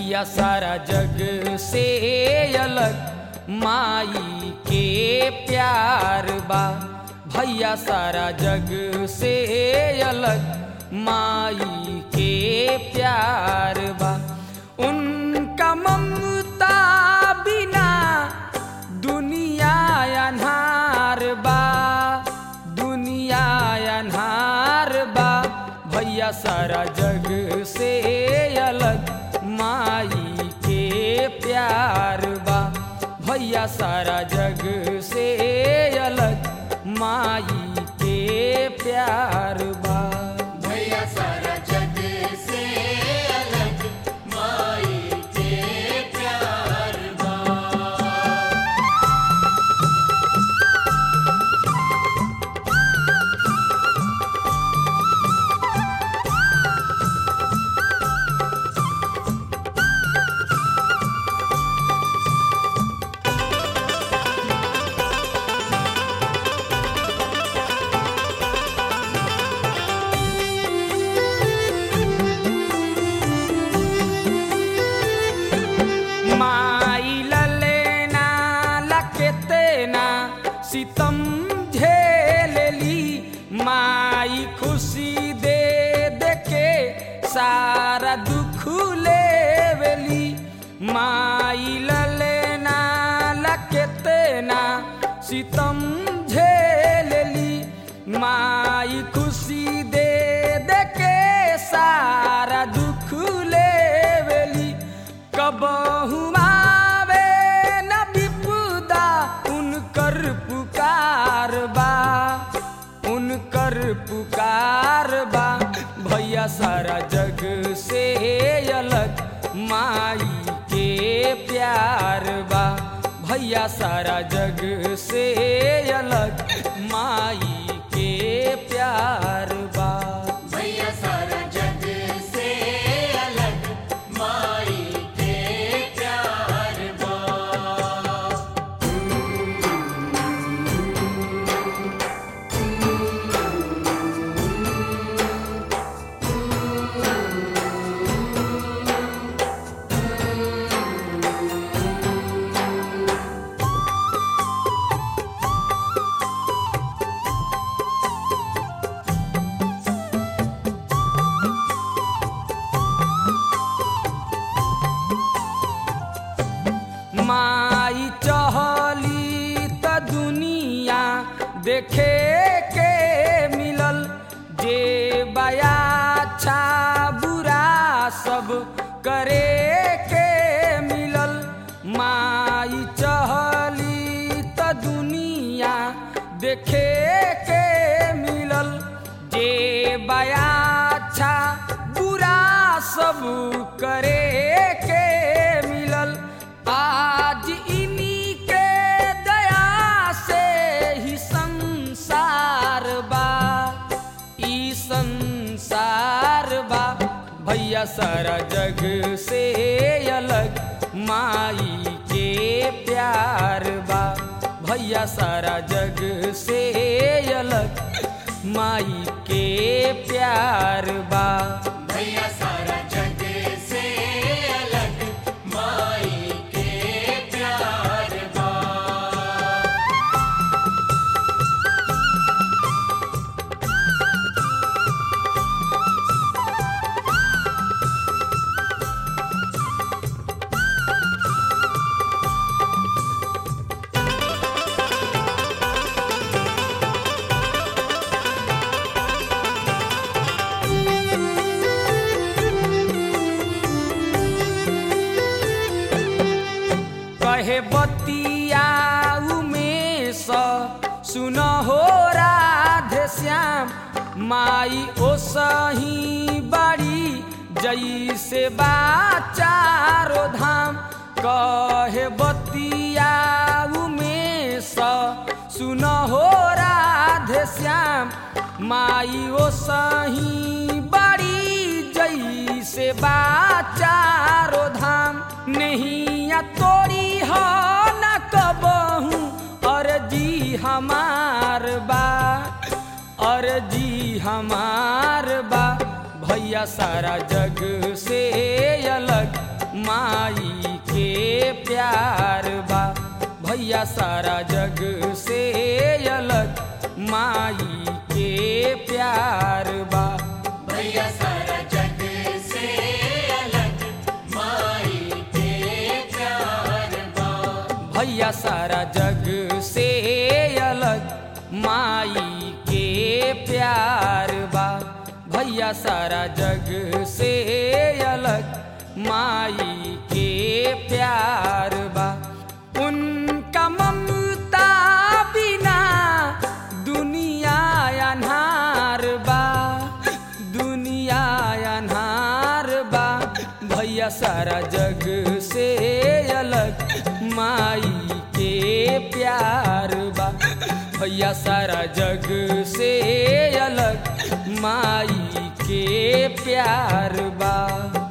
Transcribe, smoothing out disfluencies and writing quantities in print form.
भैया सारा जग से अलग माई के प्यार बा। भैया सारा जग से अलग माई के प्यार बा। उनका ममता बिना दुनिया अन्हार बा, दुनिया अन्हार बा। भैया सारा जग से अलग माई के प्यार बा। भैया सारा जग से अलग माई के प्यार बा। भैया सारा जग से अलग माई के प्यार बा। माई ललेना लकेतेना सितम झेलली, माई खुशी दे दे के सारा दुख लेवली। माई ललेना लकेतेना सितम झेलली, माई खुशी दे दे के सारा दुख लेवली। कबहू आवे न विपदा उनकर पुकार बा, उनकर पुकार बा। भैया सारा जग से अलग माई के प्यार बा। भैया सारा जग से अलग माई के प्यार बा। भैया सारा जग से अलग माई के प्यार बा। माई चहली त दुनिया देखे के मिलल, जे बया अच्छा बुरा सब करे के मिलल। माई चहली त दुनिया देखे के मिलल, जे बया अच्छा बुरा सब करे के मिलल। आज इन्हीं के दया से ही संसार बा, ई संसार बा। भैया सारा जग से अलग माई के प्यार बा। भैया सारा जग से अलग माई के प्यार बा। भैया सारा जग से अलग माई के प्यार बा। कहे बतिया उमेश सुन हो राधे श्याम, माई ओ सही बड़ी जैसे बा चारो धाम। कहे बतिया उमेश सुन हो राधे श्याम, माई ओ सही बड़ी जैसे बा चारो धाम। नैया तोरी हो न कबहू अर्जी हमार बा, अर्जी हमार बा। भैया सारा जग से अलग माई के प्यार बा भैया सारा जग से अलग माई के प्यार बा भैया सारा जग से अलग माई के प्यार बा भैया सारा जग से अलग माई के प्यार बा भैया सारा जग से अलग माई के प्यार बा उनका ममता बिना दुनिया अन्हार बा दुनिया अन्हार बा भैया सारा जग से अलग माई के प्यार बा भैया सारा जग से अलग माई के प्यार बा।